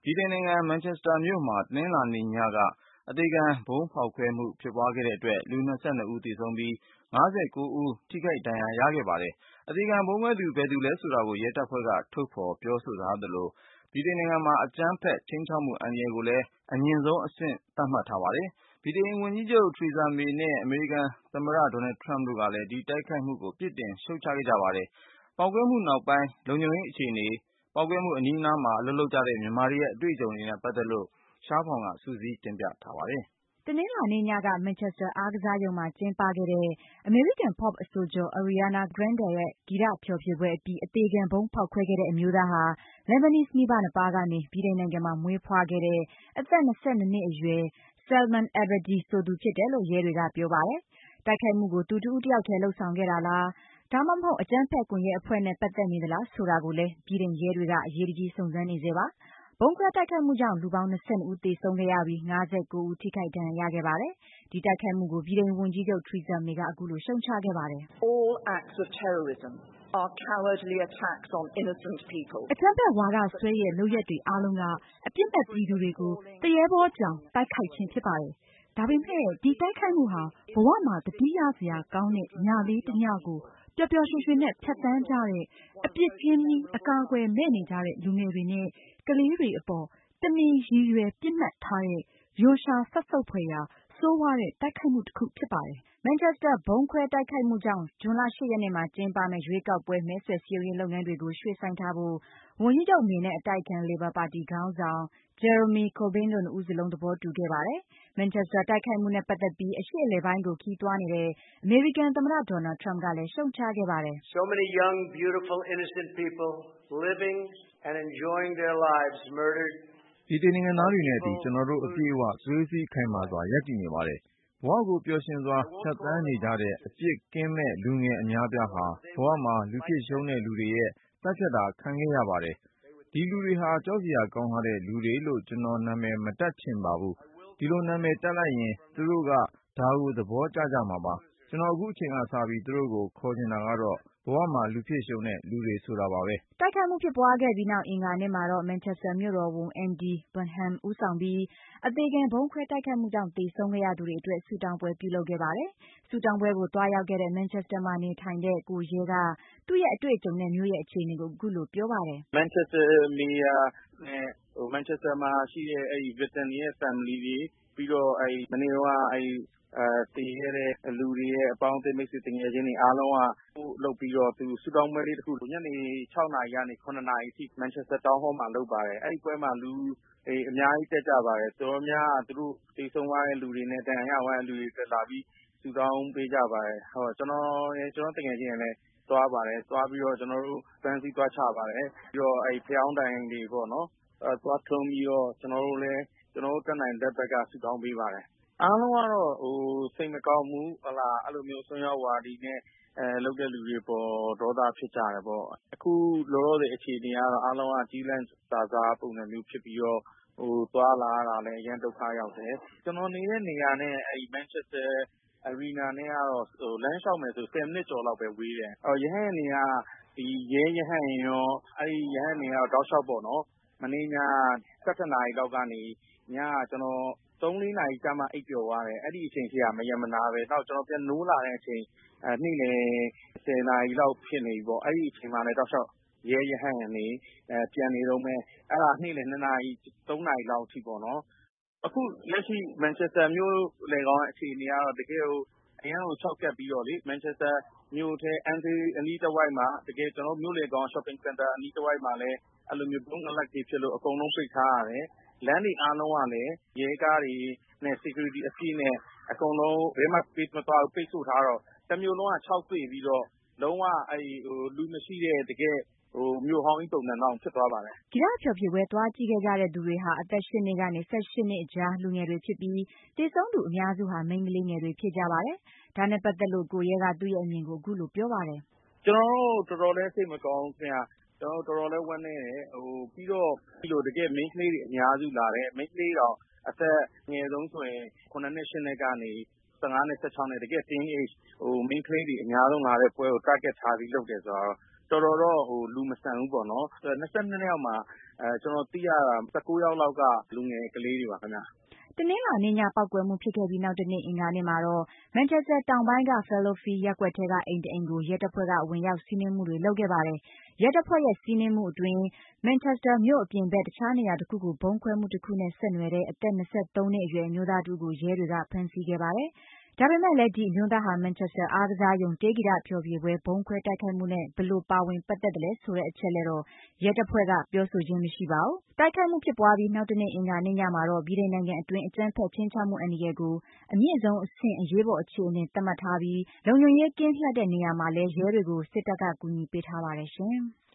ဗြိတိန်နိုင်ငံမန်ချက်စတာမြို့မှာတနင်္လာနေ့ညကအသေခံဗုံးဖောက်ခွဲမှုဖြစ်ပွားခဲ့တဲ့အတွက်လူ22ဦးသေဆုံးပြီး59ဦးထိခိုက်ဒဏ်ရာရခဲ့ပါတယ်။အသေခံဗုံးခွဲသူဘယ်သူလဲဆိုတာကိုရဲတပ်ဖွဲ့ကထုတ်ဖော်ပြောဆိုထားသလိုဗြိတိန်နိုင်ငံမှာအကြမ်းဖက်ခြိမ်းခြောက်မှုအန္တရာယ်ကိုလည်းအမြင့်ဆုံးအဆင့်သတ်မှတ်ထားပါတယ်။ဗြိတိန်ဝန်ကြီးချုပ် Theresa May နဲ့အမေရိကန်သမ္မတ Donald Trump တို့ကလည်းဒီတိုက်ခိုက်မှုကိုပြစ်တင်ရှုတ်ချခဲ့ကြပါတယ်။ပေါက်ကွဲမှုနောက်ပိုင်းလုံခြုံရေးအခြေအနေပေါက်ကွဲမှုအနီးနားမှာအလုပ်လုပ်ကြတဲ့မြန်မာတွေရဲ့အတွေ့အကြုံတွေနဲ့ပတ်သက်လို့ရှားဖောင်ကစုစည်းတင်ပြထားပါတယ်။တနင်္လာနေ့ညကမန်ချက်စတာအားကစားရုံမှာကျင်းပခဲ့တဲ့အမေရိကန် Pop အဆိုကျော် Ariana Grande ရဲ့ဂီတဖျော်ဖြေပွဲအပြီးအသေခံဗုံးဖောက်ခွဲခဲ့တဲ့အမျိုးသားဟာ Lebanese မိဘနှစ်ပါးကနေဗြိတိန်နိုင်ငံမှာမွေးဖွားခဲ့တဲ့အသက်22နှစ်အရွယ် Salman Abedi ဆိုသူဖြစ်တယ်လို့ရဲတွေကပြောပါတယ်။တိုက်ခိုက်မှုကိုသူတဦးတယောက်ထဲလုပ်ဆောင်ခဲ့တာလားဒါမှမဟုတ်အကြမ်းဖက်ကွန်ရက်အဖွဲ့နဲ့ပတ်သက်နေသလားဆိုတာကိုလည်းဗြိတိန်ရဲတွေကအရေးတကြီးစုံစမ်းနေဆဲပါ။ဗုံးခွဲတိုက်ခိုက်မှုကြောင့်လူပေါင်း22ဦးသေဆုံးခဲ့ရပြီး59ဦးထိခိုက်ဒဏ်ရာရခဲ့ပါတယ်။ဒီတိုက်ခိုက်မှုကိုဗြိတိန်ဝန်ကြီးချုပ် Theresa May ကအခုလိုရှုတ်ချခဲ့ပါတယ်။ All acts of terrorism are cowardly attacks on innocent people. အကြမ်းဖက်ဝါဒစွဲရဲ့လုပ်ရပ်တွေအားလုံးကအပြစ်မဲ့ပြည်သူတွေကိုတရေဘောကြောင်တိုက်ခိုက်ခြင်းဖြစ်ပါတယ်။ဒါပေမဲ့ဒီတိုက်ခိုက်မှုဟာဘဝမှာသတိရစရာကောင်းတဲ့ညလေးတစ်ညကိုပျော်ပျော်ရွှင်ရွှင်နဲ့ဖြတ်သန်းကြတဲ့အပြစ်ကင်းပြီးအကာအကွယ်မဲ့နေကြတဲ့လူငယ်တွေနဲ့ကလေးတွေအပေါ်တမင်ရည်ရွယ်ပစ်မှတ်ထားတဲ့ရိုရှာစက်ဆုပ်ဖွယ်ရာဆိုးဝါးတဲ့တိုက်ခိုက်မှုတစ်ခုဖြစ်ပါတယ်။မန်ချက်စတာဗုံးခွဲတိုက်ခိုက်မှုကြောင့်ဇွန်လ 8 ရက်နေ့မှာကျင်းပမယ့်ရွေးကောက်ပွဲမဲဆွယ်စည်းရုံးရေးလုပ်ငန်းတွေကိုရွှေ့ဆိုင်းထားဖို့ဝန်ကြီးချုပ် May နဲ့အတိုက်အခံ Labour ပါတီခေါင်းဆောင် Jeremy Corbyn တို့နှစ်ဦးစလုံးသဘောတူခဲ့ပါတယ်။မန်ချက်စတာတိုက်ခိုက်မှုနဲ့ပတ်သက်ပြီးအရှေ့အလယ်ပိုင်းကိုခရီးသွားနေတဲ့အမေရိကန်သမ္မတ Donald Trump ကလည်းရှုတ်ချခဲ့ပါတယ်။ So many young, beautiful, innocent people living and enjoying their lives murdered. ဗြိတိန်နိုင်ငံသားတွေနဲ့အတူကျွန်တော်တို့အပြည့်အဝသွေးစည်းခိုင်မာစွာရပ်တည်နေပါတယ်။ဘဝကိုပျော်ရွှင်စွာဖြတ်သန်းနေကြတဲ့အပြစ်ကင်းမဲ့လူငယ်အများအပြားဟာဘဝမှာလူဖြစ်ရှုံးတဲ့လူတွေရဲ့တပ်ဖြတ်တာခံခဲ့ရပါတယ်။ဒီလူတွေဟာကြောက်စရာကောင်းလှတဲ့လူတွေလို့ကျွန်တော်နာမည်မတပ်ချင်ပါဘူး။ဒီလိုနာမည်တပ်လိုက်ရင်သူတို့ကဒါကိုသဘောကျကြမှာပါ။ကျွန်တော်အခုအချိန်ကစပြီးသူတို့ကိုခေါ်ချင်တာကတော့ဘဝမှာလူဖြစ်ရှုံးတဲ့လူတွေဆိုတာပါပဲ။တိုက်ခိုက်မှုဖြစ်ပွားခဲ့ပြီးနောက်အင်္ဂါနေ့မှာတော့မန်ချက်စတာမြို့တော်ဝန် Andy Burnham ဦးဆောင်ပြီးအသေခံဗုံးခွဲတိုက်ခိုက်မှုကြောင့်သေဆုံးခဲ့ရသူတွေအတွက်ဆုတောင်းပွဲပြုလုပ်ခဲ့ပါတယ်။ဆုတောင်းပွဲကိုသွားရောက်ခဲ့တဲ့မန်ချက်စတာမှာနေထိုင်တဲ့ကိုရဲကသူ့ရဲ့အတွေ့အကြုံနဲ့မြို့ရဲ့အခြေအနေကိုအခုလိုပြောပါတယ်။ Manchester Mayor နဲ့Manchester မှာရှိတဲ့victim တွေရဲ့ family တွေပြီးတော့မနေ့ကသေခဲ့တဲ့လူတွေရဲ့အပေါင်းအသင်းမိတ်ဆွေတငယ်ချင်းတွေအားလုံးကလုပ်ပြီးတော့သူဆုတောင်းပွဲလေးတစ်ခုညနေ6နာရီကနေ9နာရီအထိ Manchester Town Hall မှာလုပ်ပါတယ်။အဲဒီပွဲမှာလူအများကြီးတက်ကြပါတယ်။တော်များသူတို့သေဆုံးသွားတဲ့လူတွေနဲ့ဒဏ်ရာရသွားတဲ့လူတွေတက်လာပြီးဆုတောင်းပေးကြပါတယ်။ကျွန်တော်တငယ်ချင်းတွေလည်းသွားပါတယ်။သွားပြီးတော့ကျွန်တော်တို့ပန်းစည်းသွားချပါတယ်။ပြီးတော့ဖယောင်းတိုင်တွေပေါ့နော်သွားထွန်းပြီးတော့ကျွန်တော်တို့တက်နိုင်တဲ့ဘက်ကဆုတောင်းပေးပါတယ်။အားလုံးကတော့စိတ်မကောင်းဘူးအဲ့လိုမျိုးဆွမ်းရောက်ဝါဒီနဲ့လုပ်တဲ့လူတွေပေါ်ဒေါသဖြစ်ကြတယ်ပေါ့အခုလောလောဆယ်အခြေအနေကတော့အားလုံးကကြီးလန့်စာစားပုံစံမျိုးဖြစ်ပြီးတော့သွားလာရတာလည်းအရင်ဒုက္ခရောက်တယ်ကျွန်တော်နေတဲ့နေရာနဲ့Manchester Arena နဲ့ကတော့လမ်းလျှောက်မယ်ဆို10မိနစ်ကျော်လောက်ပဲဝေးတယ်ရဟတ်နေကဒီရဲရဟတ်ရောအဲ့ရဟတ်နေကတော့တောက်လျှောက်ပေါ့နော်မနေ့ည7နာရီလောက်ကနေညကျွန်တော်3-4နာရီကြာမှအိပ်ပျော်သွားတယ်အဲ့ဒီအချိန်ထိကမရမနာပဲနောက်ကျွန်တော်ပြန်နိုးလာတဲ့အချိန်နေ့လယ်10နာရီလောက်ဖြစ်နေပြီပေါ့အဲ့ဒီအချိန်မှလည်းတောက်လျှောက်ရဲရဟတ်နေပြန်နေတော့မယ်အဲ့ဒါနေ့လယ်2နာရီ3နာရီလောက်ထိပေါ့နော်အခုလက်ရှိManchesterမြို့လေကောင်ရဲ့အခြေအနေကတော့တကယ်ကိုအရန်ကို6ကပ်ပြီးတော့လေ Manchester မြို့ထဲအန်ဖီအနီးတစ်ဝိုက်မှာတကယ်ကျွန်တော်မြို့လေကောင် shopping center အနီးတစ်ဝိုက်မှာလည်းအဲ့လိုမျိုးဘုံကလပ်တွေဖြစ်လို့အကုန်လုံးပိတ်ထားရတယ်လမ်းတွေအားလုံးကလည်းရဲကားတွေနဲ့ security အပြည့်နဲ့အကုန်လုံးဘယ်မှ space မသွားဘူးပိတ်ဆို့ထားတော့တမျိုးလုံးက6ပေပြီးတော့လုံးဝလူမရှိတဲ့တကယ်မြို့ဟောင်းကြီးပုံစံတော့ဖြစ်သွားပါတယ်။ဂီတဖျော်ဖြေပွဲသွားကြည့်ခဲ့ကြတဲ့သူတွေဟာအသက်8နှစ်ကနေ18နှစ်အကြားလူငယ်တွေဖြစ်ပြီးသေဆုံးသူအများစုဟာမိန်းကလေးငယ်တွေဖြစ်ကြပါတယ်။ဒါနဲ့ပတ်သက်လို့ကိုရဲကသူ့ရဲ့အမြင်ကိုအခုလိုပြောပါတယ်။ကျွန်တော်တို့တော်တော်လေးစိတ်မကောင်းခင်ဗျ။ကျွန်တော်တော်တော်လေးဝမ်းနည်းတယ်ပြီးတော့ဒီလိုတကယ်မိန်းကလေးတွေအများစုလာတယ်မိန်းကလေးတော့အသက်ငယ်ဆုံးဆိုရင်9နှစ်10နှစ်ကနေ15နဲ့16နဲ့တကယ် teen age မိန်းကလေးတွေအများဆုံးလာတဲ့ပွဲကို target ထားပြီးလုပ်တယ်ဆိုတော့တော်တော်တော့လူမဆန်ဘူးပေါ့နော်22နှစ်ယောက်မှာကျွန်တော်သိရတာ19 ယောက်လောက်ကလူငယ်ကလေးတွေပါခင်ဗျာတနင်္လာနေ့ညပေါက်ကွဲမှုဖြစ်ခဲ့ပြီးနောက်တနေ့အင်္ဂါနေ့မှာတော့မန်ချက်စတာတောင်ပိုင်းက Fallowfield ရပ်ကွက်ထဲကအိမ်တအိမ်ကိုရဲတပ်ဖွဲ့ကဝင်ရောက်စီးနင်းမှုတွေလုပ်ခဲ့ပါတယ်။ရဲတပ်ဖွဲ့ရဲ့စီးနင်းမှုအတွင်းမန်ချက်စတာမြို့အပြင်ဘက်တခြားနေရာတစ်ခုကိုဗုံးခွဲမှုတစ်ခုနဲ့ဆက်နွယ်တဲ့အသက်23နှစ်အရွယ်အမျိုးသားတစ်ဦးကိုရဲတွေကဖမ်းဆီးခဲ့ပါတယ်။ဒါပေမဲ့လည်းဒီအမျိုးသားဟာမန်ချက်စတာအားကစားရုံတေးဂီတဖျော်ဖြေပွဲဗုံးခွဲတိုက်ခိုက်မှုနဲ့ဘယ်လိုပါဝင်ပတ်သက်တယ်ဆိုတဲ့အချက်လည်းတော့ရဲတပ်ဖွဲ့ကပြောဆိုခြင်းမရှိပါဘူး။တိုက်ခိုက်မှုဖြစ်ပွားပြီးနောက်တနေ့အင်္ဂါနေ့ညမှာတော့ဗြိတိန်နိုင်ငံအတွင်းအကြမ်းဖက်ခြိမ်းခြောက်မှုအန္တရာယ်ကိုအမြင့်ဆုံးအဆင့်အရေးပေါ်အခြေအနေသတ်မှတ်ထားပြီးလုံခြုံရေးကင်းလှည့်တဲ့နေရာမှာလည်းရဲတွေကိုစစ်တပ်ကကူညီပေးထားပါတယ်ရှင်။